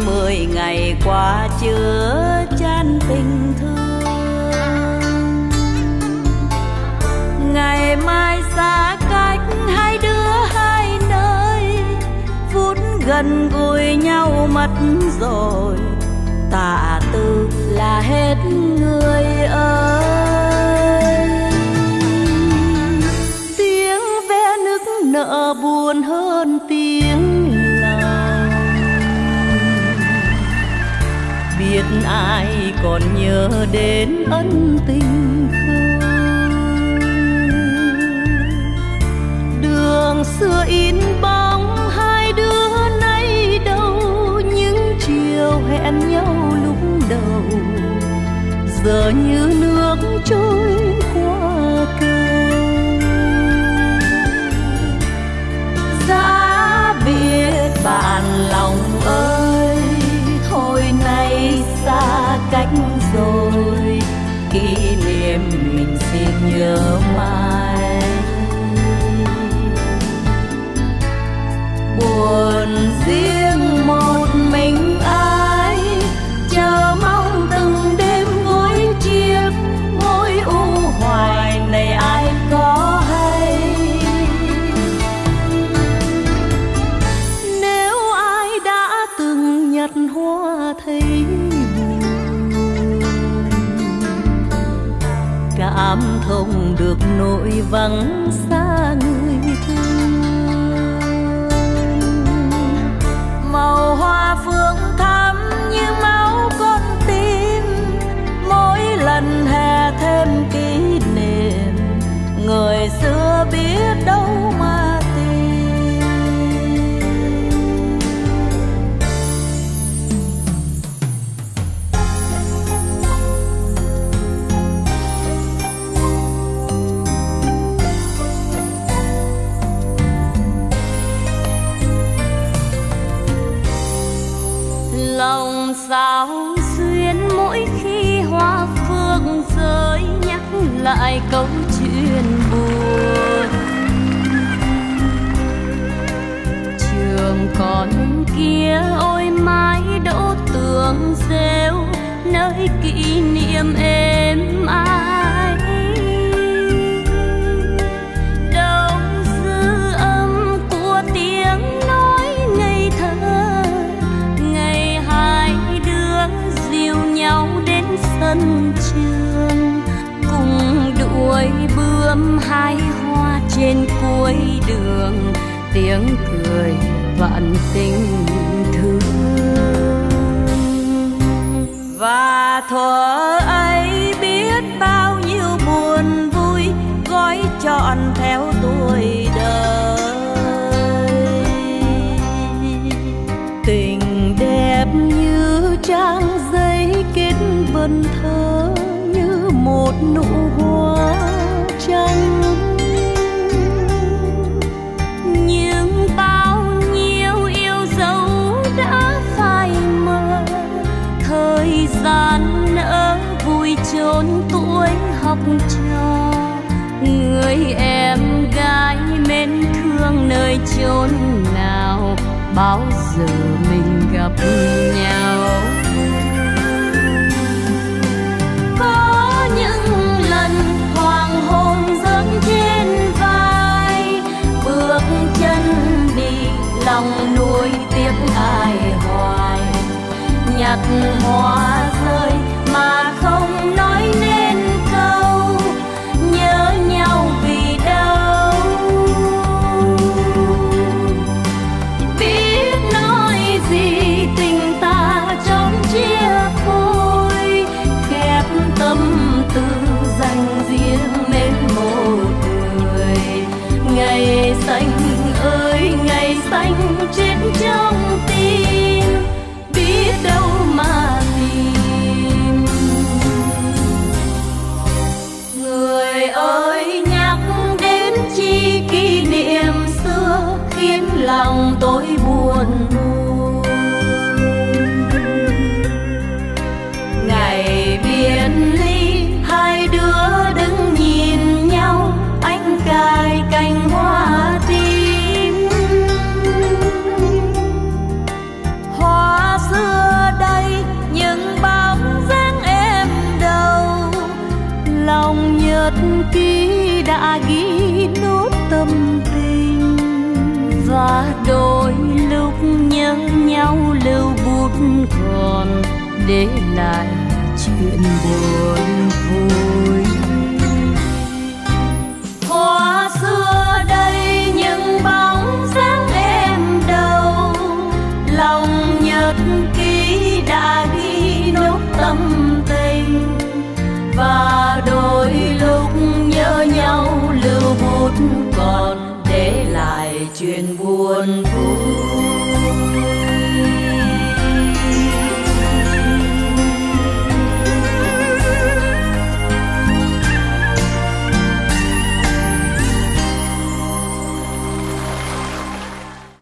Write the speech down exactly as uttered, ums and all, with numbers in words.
mười ngày qua chứa chan tình thương. Ngày mai xa cách hai đứa hai nơi, phút gần gũi nhau mất rồi, tạ từ là hết người ơi. Tiếng ve nức nở buồn hơn tiếng lòng, biết ai còn nhớ đến ân tình không. Đường xưa in bóng hai đứa nay đâu, những chiều hẹn nhau lúc đầu giờ như nước trôi qua cầu. Giá biết bạn lòng ơi, thôi nay xa cách rồi, kỷ niệm mình xin nhớ mãi. Buồn riêng một mình ai, chờ mong từng đêm gối chiếc, mối u hoài này ai có hay. Nếu ai đã từng nhặt hoa thấy buồn, cảm thông được nỗi vắng xa người thương. Màu hoa phương thắm như máu con tim, mỗi lần hè thêm kỷ niệm, người xưa biết đâu mà tìm. Lòng sao xuyên mỗi khi hoa phương rơi, nhắc lại câu chuyện buồn. Trường con kia ôi mái đỗ tường rêu, nơi kỷ niệm êm ái. Đâu dư âm của tiếng nói ngây thơ, ngày hai đứa dìu nhau đến sân trường, cùng đuổi bướm hái hoa trên cuối đường, tiếng cười vạn tình thương. Và thuở ấy biết bao nhiêu buồn vui, gói trọn theo tuổi đời. Tình đẹp như trang giấy kết vần thơ, như một nụ hoa trắng. Nhưng bao nhiêu yêu dấu đã phai mờ, thời gian nỡ vui chốn tuổi học trò. Người em gái mến thương nơi chốn nào, bao giờ mình gặp nhau. Có những lần hoàng hôn giỡn trên vai, bước chân đi lòng nuối tiếc ai hoài. Nhặt hoa rơi mà không nói nên câu, nhớ nhau vì đâu. Biết nói gì tình ta trong chia phôi, khép tâm tư dành riêng đến một người. Ngày xanh ơi ngày xanh chết trong tim, biết đâu mà tìm. ký đã ghi nốt tâm tình, và đôi lúc nhớ nhau lưu bút còn để lại chuyện buồn vui. Hoa xưa đây những bóng dáng em đâu, lòng nhật ký đã ghi nốt tâm tình, và đôi lúc nhớ nhau lưu bút còn để lại chuyện buồn.